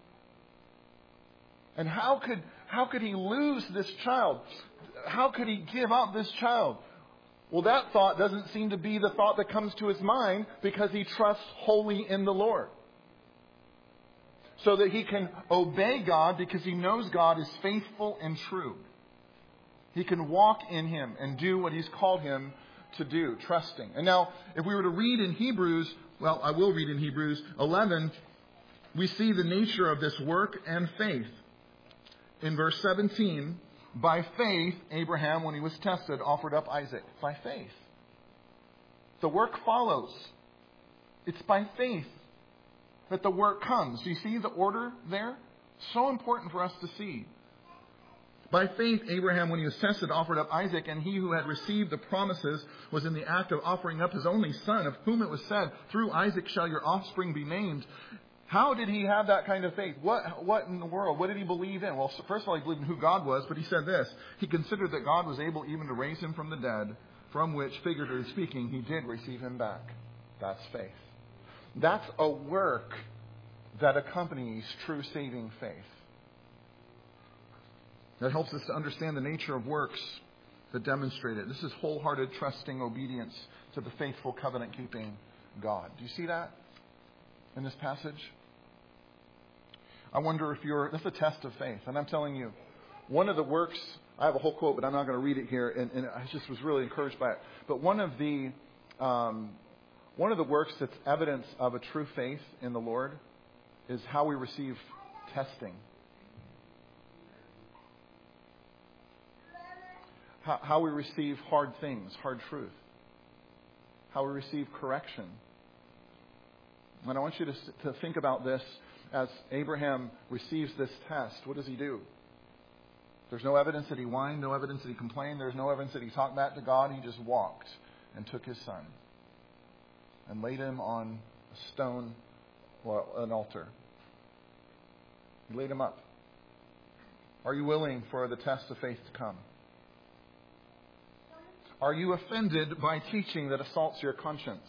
And how could he lose this child? How could he give up this child? Well, that thought doesn't seem to be the thought that comes to his mind because he trusts wholly in the Lord. So that he can obey God because he knows God is faithful and true. He can walk in him and do what he's called him to do, trusting. And now, if we were to read in Hebrews, well, I will read in Hebrews 11, we see the nature of this work and faith. In verse 17, by faith, Abraham, when he was tested, offered up Isaac. By faith. The work follows. It's by faith that the work comes. Do you see the order there? So important for us to see. By faith, Abraham, when he was tested, offered up Isaac, and he who had received the promises was in the act of offering up his only son, of whom it was said, "Through Isaac shall your offspring be named." How did he have that kind of faith? What in the world? What did he believe in? Well, first of all, he believed in who God was, but he said this. He considered that God was able even to raise him from the dead, from which, figuratively speaking, he did receive him back. That's faith. That's a work that accompanies true saving faith. That helps us to understand the nature of works that demonstrate it. This is wholehearted, trusting obedience to the faithful, covenant-keeping God. Do you see that in this passage? I wonder if that's a test of faith. And I'm telling you, one of the works, I have a whole quote, but I'm not going to read it here, and I just was really encouraged by it. But one of the works that's evidence of a true faith in the Lord is how we receive testing. How we receive hard things, hard truth. How we receive correction. And I want you to think about this as Abraham receives this test. What does he do? There's no evidence that he whined, no evidence that he complained, there's no evidence that he talked back to God. He just walked and took his son and laid him on a stone or an altar. He laid him up. Are you willing for the test of faith to come? Are you offended by teaching that assaults your conscience,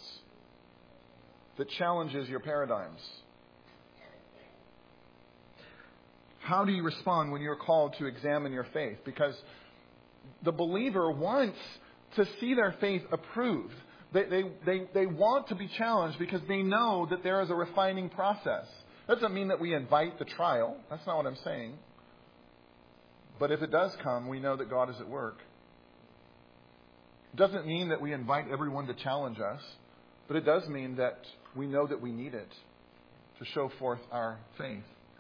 that challenges your paradigms? How do you respond when you're called to examine your faith? Because the believer wants to see their faith approved. They want to be challenged because they know that there is a refining process. That doesn't mean that we invite the trial. That's not what I'm saying. But if it does come, we know that God is at work. It doesn't mean that we invite everyone to challenge us, but it does mean that we know that we need it to show forth our faith.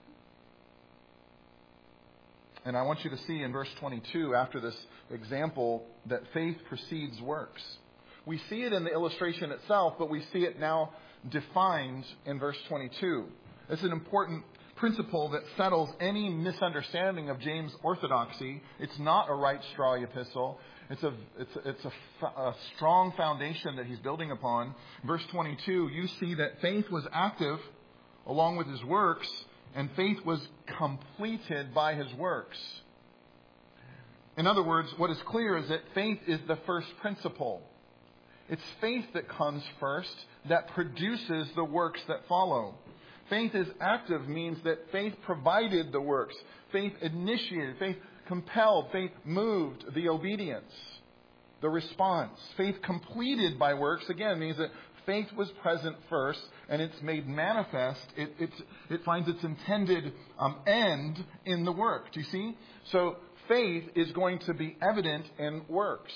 And I want you to see in verse 22, after this example, that faith precedes works. We see it in the illustration itself, but we see it now defined in verse 22. It's an important principle that settles any misunderstanding of James' orthodoxy. It's not a right straw epistle. It's a strong foundation that he's building upon. Verse 22, you see that faith was active along with his works, and faith was completed by his works. In other words, what is clear is that faith is the first principle. It's faith that comes first that produces the works that follow. Faith is active means that faith provided the works. Faith initiated, faith compelled, faith moved the obedience, the response. Faith completed by works, again, means that faith was present first and it's made manifest. It finds its intended end in the work. Do you see? So faith is going to be evident in works.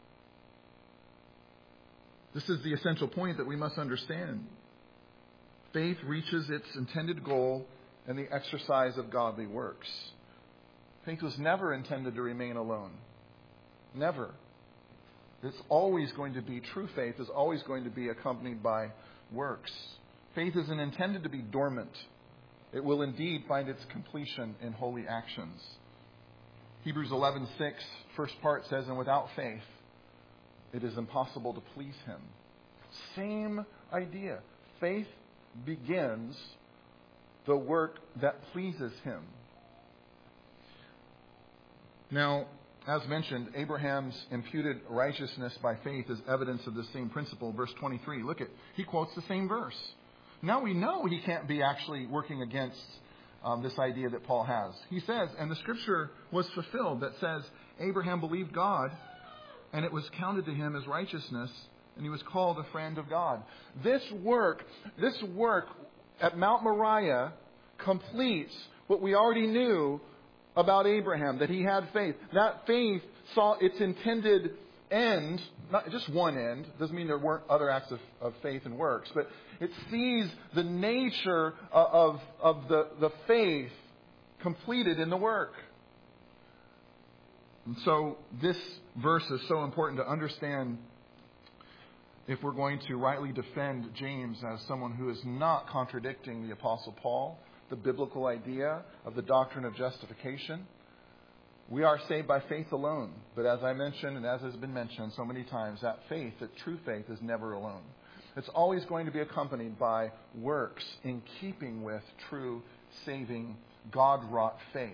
This is the essential point that we must understand. Faith reaches its intended goal in the exercise of godly works. Faith was never intended to remain alone. Never. It's always going to be, true faith is always going to be accompanied by works. Faith isn't intended to be dormant. It will indeed find its completion in holy actions. Hebrews 11:6, first part says, and without faith, it is impossible to please him. Same idea. Faith begins the work that pleases him. Now, as mentioned, Abraham's imputed righteousness by faith is evidence of the same principle. Verse 23, look at, he quotes the same verse. Now we know he can't be actually working against this idea that Paul has. He says, and the scripture was fulfilled that says, Abraham believed God, and it was counted to him as righteousness, and he was called a friend of God. This work at Mount Moriah completes what we already knew about Abraham, that he had faith. That faith saw its intended end, not just one end. Doesn't mean there weren't other acts of faith and works, but it sees the nature of the faith completed in the work. And so this verse is so important to understand if we're going to rightly defend James as someone who is not contradicting the Apostle Paul, the biblical idea of the doctrine of justification. We are saved by faith alone. But as I mentioned, and as has been mentioned so many times, that faith, that true faith, is never alone. It's always going to be accompanied by works in keeping with true, saving, God-wrought faith.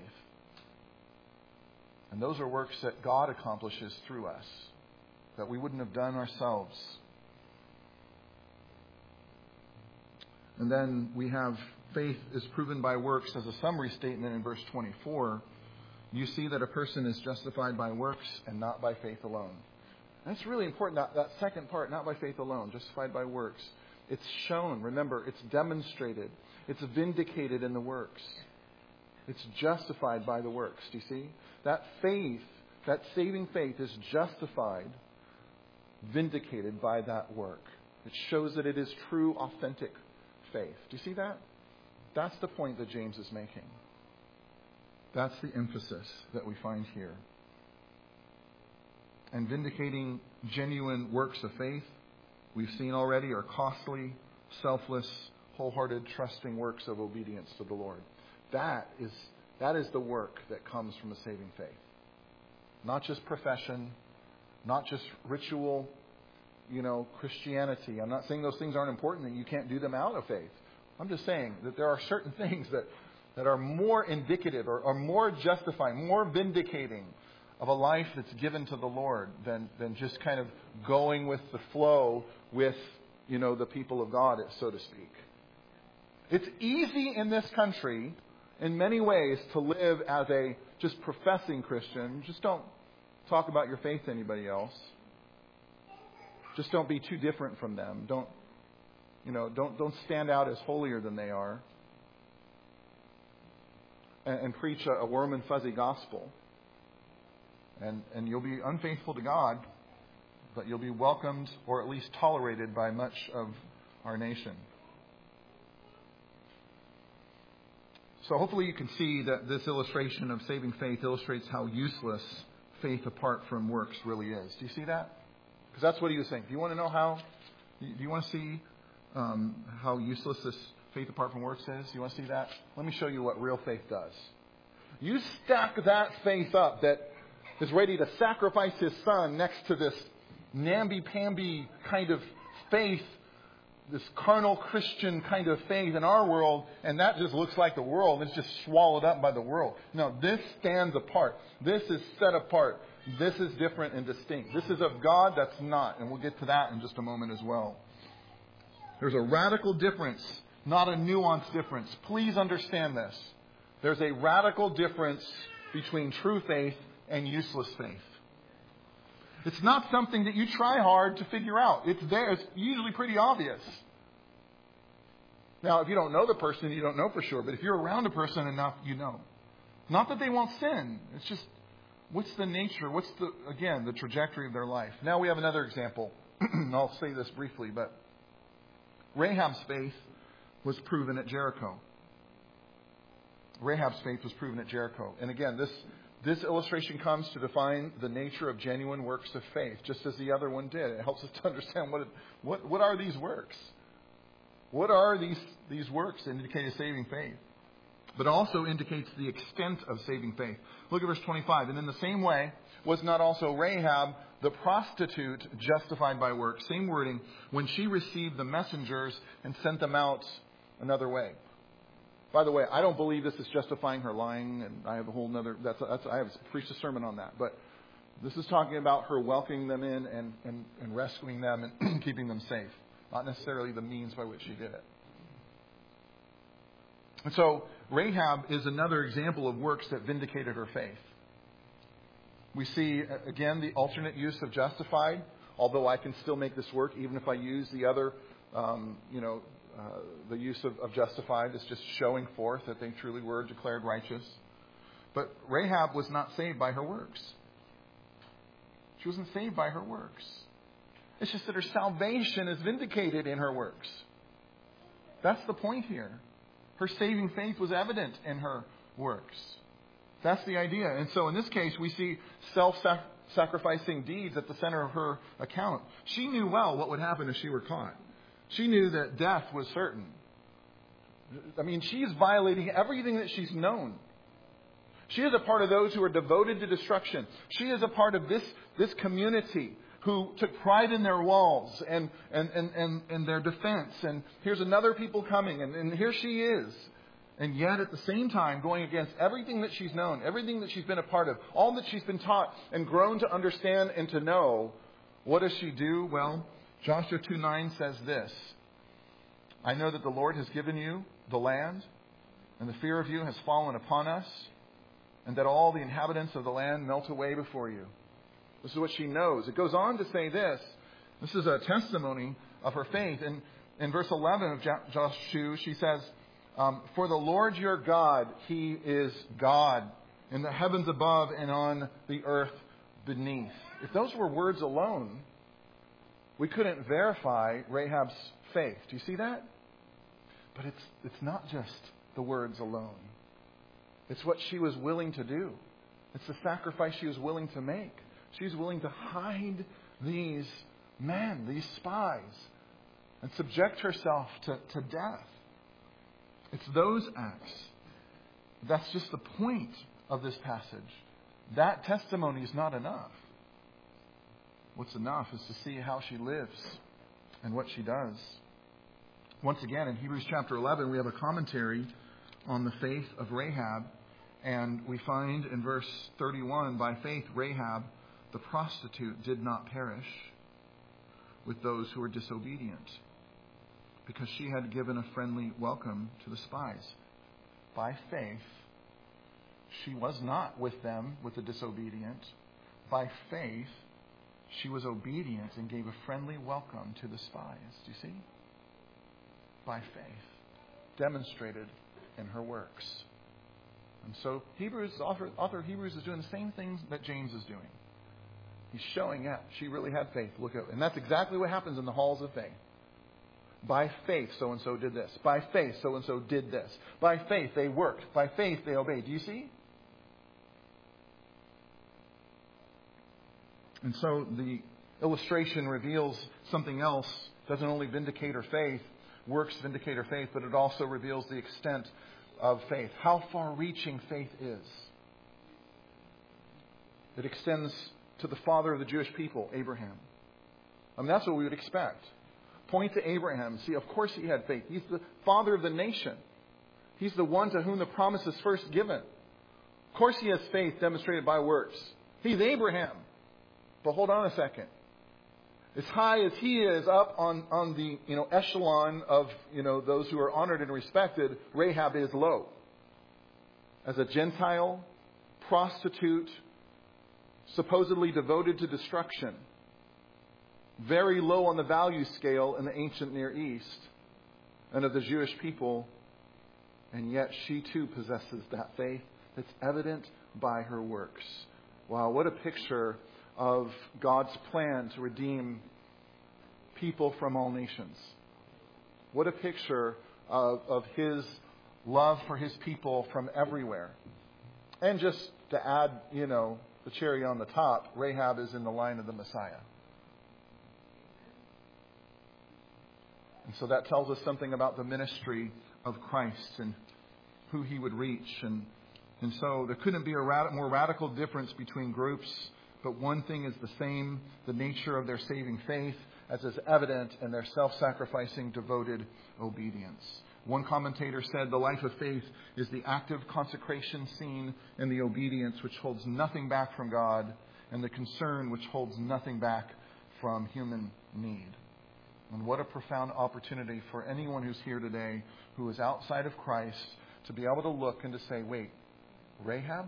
And those are works that God accomplishes through us, that we wouldn't have done ourselves. And then we have faith is proven by works as a summary statement in verse 24. You see that a person is justified by works and not by faith alone. And that's really important, that second part, not by faith alone, justified by works. It's shown, remember, it's demonstrated, it's vindicated in the works. It's justified by the works. Do you see? That faith, that saving faith is justified, vindicated by that work. It shows that it is true, authentic faith. Do you see that? That's the point that James is making. That's the emphasis that we find here. And vindicating genuine works of faith, we've seen already, are costly, selfless, wholehearted, trusting works of obedience to the Lord. That is the work that comes from a saving faith. Not just profession, not just ritual, Christianity. I'm not saying those things aren't important and you can't do them out of faith. I'm just saying that there are certain things that are more indicative or are more justifying, more vindicating of a life that's given to the Lord than just kind of going with the flow with, the people of God, so to speak. It's easy in this country in many ways to live as a just professing Christian. Just don't talk about your faith to anybody else. Just don't be too different from them. Don't stand out as holier than they are. And preach a warm and fuzzy gospel. And you'll be unfaithful to God, but you'll be welcomed or at least tolerated by much of our nation. So hopefully you can see that this illustration of saving faith illustrates how useless faith apart from works really is. Do you see that? Because that's what he was saying. Do you want to know how? Do you want to see how useless this faith apart from works is? You want to see that? Let me show you what real faith does. You stack that faith up that is ready to sacrifice his son next to this namby-pamby kind of faith, this carnal Christian kind of faith in our world, and that just looks like the world. It's just swallowed up by the world. No, this stands apart. This is set apart. This is different and distinct. This is of God, that's not. And we'll get to that in just a moment as well. There's a radical difference, not a nuanced difference. Please understand this. There's a radical difference between true faith and useless faith. It's not something that you try hard to figure out. It's there. It's usually pretty obvious. Now, if you don't know the person, you don't know for sure. But if you're around a person enough, you know. Not that they won't sin. It's just, what's the nature? What's the trajectory of their life? Now we have another example. I'll say this briefly, but Rahab's faith was proven at Jericho. Rahab's faith was proven at Jericho. And again, this illustration comes to define the nature of genuine works of faith, just as the other one did. It helps us to understand what are these works. What are these works that indicate a saving faith? But also indicates the extent of saving faith. Look at verse 25. And in the same way, was not also Rahab the prostitute justified by works? Same wording, when she received the messengers and sent them out another way. By the way, I don't believe this is justifying her lying, and I have a whole nother. I have preached a sermon on that. But this is talking about her welcoming them in and rescuing them and keeping them safe, not necessarily the means by which she did it. And so Rahab is another example of works that vindicated her faith. We see again the alternate use of justified. Although I can still make this work, even if I use the other, the use of justified is just showing forth that they truly were declared righteous. But Rahab was not saved by her works. She wasn't saved by her works. It's just that her salvation is vindicated in her works. That's the point here. Her saving faith was evident in her works. That's the idea. And so in this case, we see self-sacrificing deeds at the center of her account. She knew well what would happen if she were caught. She knew that death was certain. I mean, she's violating everything that she's known. She is a part of those who are devoted to destruction. She is a part of this community who took pride in their walls and their defense. And here's another people coming, and here she is. And yet at the same time going against everything that she's known, everything that she's been a part of, all that she's been taught and grown to understand and to know. What does she do? Well, Joshua 2:9 says this: I know that the Lord has given you the land, and the fear of you has fallen upon us, and that all the inhabitants of the land melt away before you. This is what she knows. It goes on to say this. This is a testimony of her faith. And in verse 11 of Joshua 2, she says, for the Lord your God, He is God in the heavens above and on the earth beneath. If those were words alone, we couldn't verify Rahab's faith. Do you see that? But it's not just the words alone. It's what she was willing to do. It's the sacrifice she was willing to make. She's willing to hide these men, these spies, and subject herself to death. It's those acts. That's just the point of this passage. That testimony is not enough. What's enough is to see how she lives and what she does. Once again, in Hebrews chapter 11, we have a commentary on the faith of Rahab. And we find in verse 31, by faith Rahab, the prostitute, did not perish with those who were disobedient, because she had given a friendly welcome to the spies. By faith, she was not with them, with the disobedient. By faith, she was obedient and gave a friendly welcome to the spies. Do you see? By faith, demonstrated in her works. And so author of Hebrews is doing the same things that James is doing. He's showing, she really had faith. Look at, and that's exactly what happens in the halls of faith. By faith, so-and-so did this. By faith, so-and-so did this. By faith, they worked. By faith, they obeyed. Do you see? And so the illustration reveals something else. It doesn't only vindicate her faith, works vindicate her faith, but it also reveals the extent of faith. How far-reaching faith is. It extends to the father of the Jewish people, Abraham. I mean, that's what we would expect. Point to Abraham. See, of course he had faith. He's the father of the nation. He's the one to whom the promise is first given. Of course he has faith demonstrated by works. He's Abraham. But hold on a second. As high as he is up on the echelon of those who are honored and respected, Rahab is low. As a Gentile, prostitute, supposedly devoted to destruction, very low on the value scale in the ancient Near East and of the Jewish people, and yet she too possesses that faith that's evident by her works. Wow, what a picture of God's plan to redeem people from all nations. What a picture of His love for His people from everywhere. And just to add, the cherry on the top, Rahab is in the line of the Messiah. And so that tells us something about the ministry of Christ and who He would reach. And so there couldn't be a more radical difference between groups, but one thing is the same, the nature of their saving faith, as is evident in their self-sacrificing, devoted obedience. One commentator said the life of faith is the active consecration seen in the obedience which holds nothing back from God and the concern which holds nothing back from human need. And what a profound opportunity for anyone who's here today who is outside of Christ to be able to look and to say, wait, Rahab?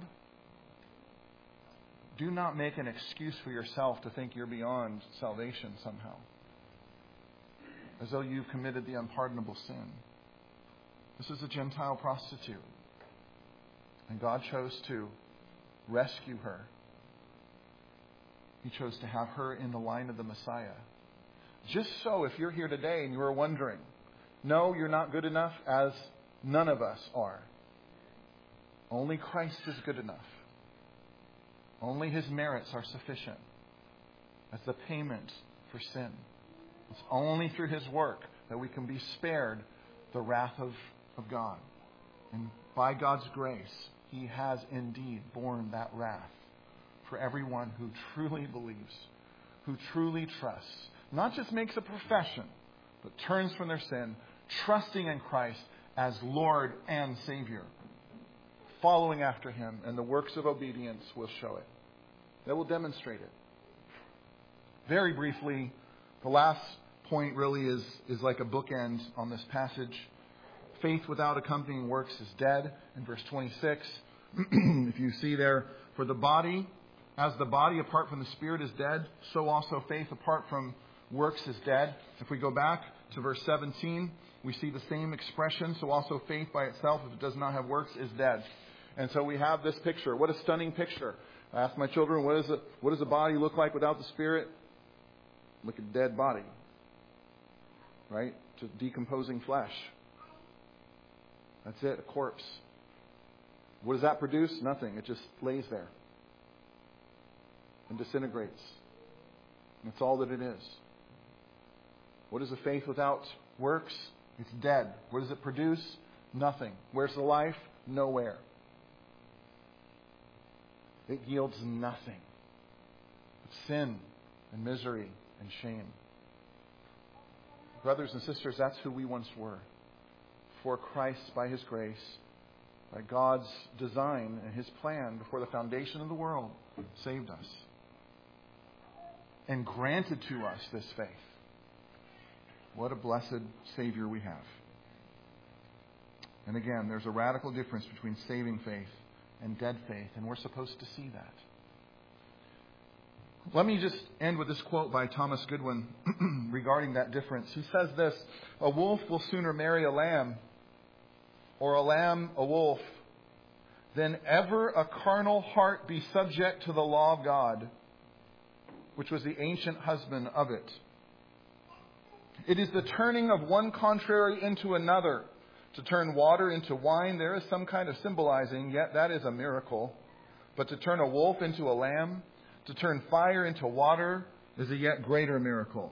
Do not make an excuse for yourself to think you're beyond salvation somehow, as though you've committed the unpardonable sin. This is a Gentile prostitute, and God chose to rescue her. He chose to have her in the line of the Messiah. Just so, if you're here today and you are wondering, no, you're not good enough, as none of us are. Only Christ is good enough. Only His merits are sufficient as the payment for sin. It's only through His work that we can be spared the wrath of God. And by God's grace, He has indeed borne that wrath for everyone who truly believes, who truly trusts, not just makes a profession, but turns from their sin, trusting in Christ as Lord and Savior, following after Him, and the works of obedience will show it. They will demonstrate it. Very briefly, the last point really is like a bookend on this passage. Faith without accompanying works is dead. In verse 26, if you see there, for the body, as the body apart from the Spirit is dead, so also faith apart from works is dead. If we go back to verse 17, we see the same expression. So also faith by itself, if it does not have works, is dead. And so we have this picture. What a stunning picture. I ask my children, what does a body look like without the Spirit? Like a dead body. Right? Just decomposing flesh. That's it, a corpse. What does that produce? Nothing. It just lays there and disintegrates. That's all that it is. What is a faith without works? It's dead. What does it produce? Nothing. Where's the life? Nowhere. It yields nothing but sin and misery and shame. Brothers and sisters, that's who we once were. For Christ, by His grace, by God's design and His plan before the foundation of the world, saved us and granted to us this faith. What a blessed Savior we have. And again, there's a radical difference between saving faith and dead faith, and we're supposed to see that. Let me just end with this quote by Thomas Goodwin regarding that difference. He says this: "A wolf will sooner marry a lamb, or a lamb a wolf, than ever a carnal heart be subject to the law of God, which was the ancient husband of it. It is the turning of one contrary into another. To turn water into wine, there is some kind of symbolizing, yet that is a miracle. But to turn a wolf into a lamb, to turn fire into water, is a yet greater miracle.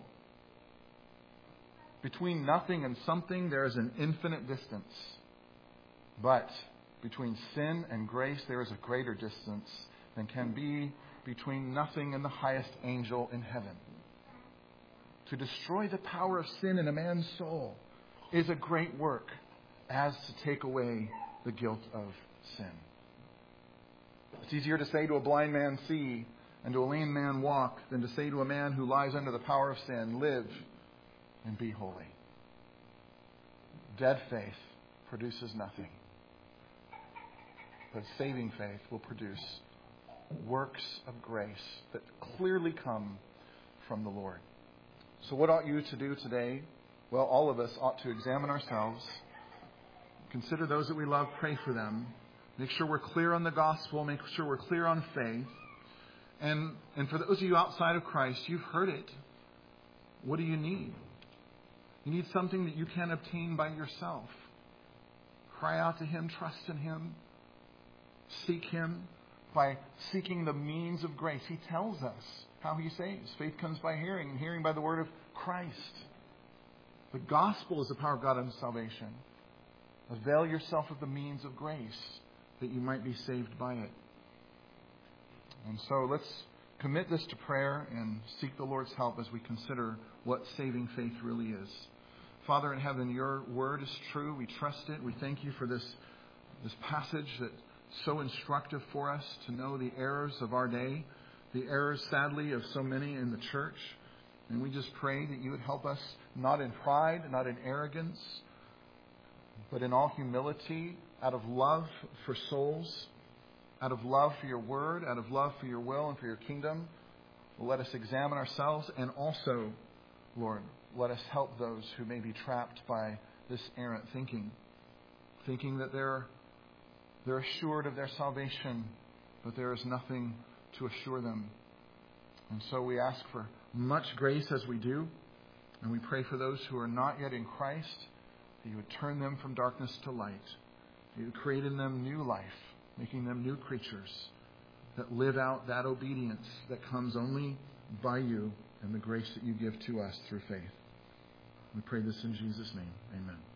Between nothing and something, there is an infinite distance. But between sin and grace, there is a greater distance than can be between nothing and the highest angel in heaven. To destroy the power of sin in a man's soul is a great work, as to take away the guilt of sin." It's easier to say to a blind man, "See," and to a lame man, "Walk," than to say to a man who lies under the power of sin, "Live and be holy." Dead faith produces nothing, but saving faith will produce works of grace that clearly come from the Lord. So what ought you to do today? Well, all of us ought to examine ourselves, consider those that we love, pray for them, make sure we're clear on the gospel, make sure we're clear on faith. And for those of you outside of Christ, you've heard it. What do you need? You need something that you can't obtain by yourself. Cry out to Him, trust in Him, seek Him by seeking the means of grace. He tells us how He saves. Faith comes by hearing, and hearing by the word of Christ. The gospel is the power of God unto salvation. Avail yourself of the means of grace that you might be saved by it. And so let's commit this to prayer and seek the Lord's help as we consider what saving faith really is. Father in heaven, your word is true. We trust it. We thank you for this passage that's so instructive for us to know the errors of our day, the errors, sadly, of so many in the church. And we just pray that you would help us, not in pride, not in arrogance, but in all humility, out of love for souls, out of love for your word, out of love for your will and for your kingdom. Let us examine ourselves, and also, Lord, let us help those who may be trapped by this errant thinking that they're assured of their salvation, but there is nothing to assure them. And so we ask for much grace as we do, and we pray for those who are not yet in Christ, that you would turn them from darkness to light, that you would create in them new life, making them new creatures that live out that obedience that comes only by you and the grace that you give to us through faith. We pray this in Jesus' name. Amen.